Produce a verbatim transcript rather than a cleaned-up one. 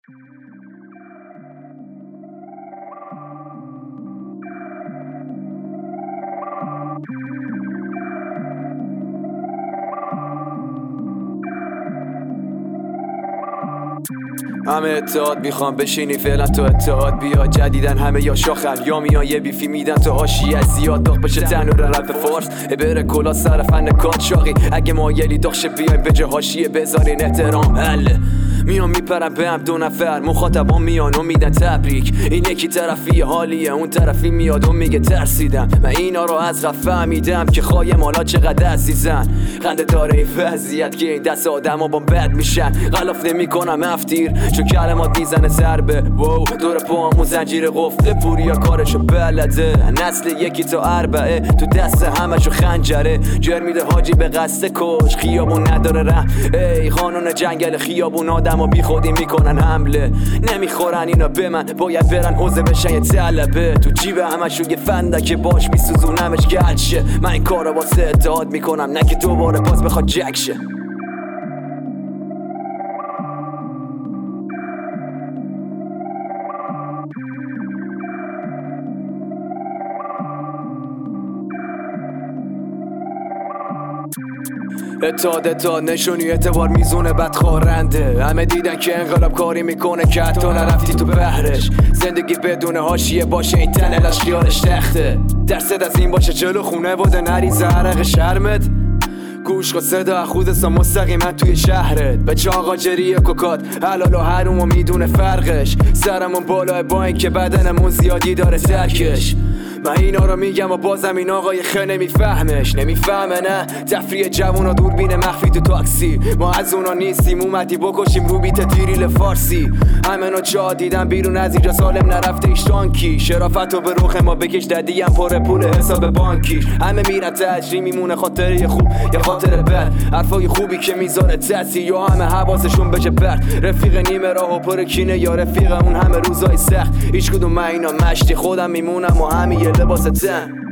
همه اتحاد میخوام بشینی فعلا تو اتحاد بیا جدیدن همه یا شاخن یا میان یه بیفی میدن تو حاشیه زیاد داغ بشه تنور رپ فارس بره کلا سر فن کات شاقی اگه مایلی داغشه بیایم به جه حاشیه بذارین احترام حله میان میپرم به هم دو نفر مخاطبان میان و میدن تبریک این یکی طرفی حالیه اون طرفی میاد و میگه ترسیدم من اینا رو از قبل فهمیدم که خواهیم حالا چقدر عزیزن خنده داره این وضعیت که این دست آدم ها با بد میشن غلاف نمی کنم افتیر چون کلمات میزنه ضربه وو دور پاهمون زنجیر قفله پوریا کارشو بلده نسل یکی تا اربعه تو دست همشو خنجره جر میده حاجی به قصد کش خیابون نداره ره ای قانون جنگل خیابون آدم و بی خودی میکنن حمله نمیخورن اینا به من باید برن حوزه بشن یه طلبه تو جیب همشو یه فندک باش میسوزونمش گلشه من این کارو واسه اتحاد میکنم نه که دوباره باز بخواد جک شه اتحاد اتحاد نشونی اعتبار میزونه بدخورنده همه دیدن که انقلاب کاری میکنه که حتی نرفتی تو بهرش زندگی بدون حاشیه باشه این تنلش خیالش تخته درصد از این باشه جلو خونه بوده نریزه عرق شرمت گوش کن صدا خودستا مستقیما توی شهرت به چاقا جریه کوکات حلال و حروم و میدونه فرقش سرمون بالاه با این که بدنمون زیادی داره ترکش من اینا رو میگم و بازم این آقای خه نمیفهمش نمیفهمه نه تفریح جوونا دوربین مخفی تو تاکسی ما از اونا نیستیم اومدی بکشیم رو بیت دیریل فارسی همه نو جا دیدم بیرون از اینجا سالم نرفته ایشتانکی شرافت و به روخ ما بکش ددیم پر پول حساب بانکی همه میرن تجری میمونه خاطره خوب یا خاطره بد حرفای خوبی که میذاره تاثیر یا همه حواسشون بشه برد رفیق نیمه راه و پر کینه یا رفیق اون همه روزای سخت هیچ کدوم من اینا مشتی خودم میمونم و همین لباس تن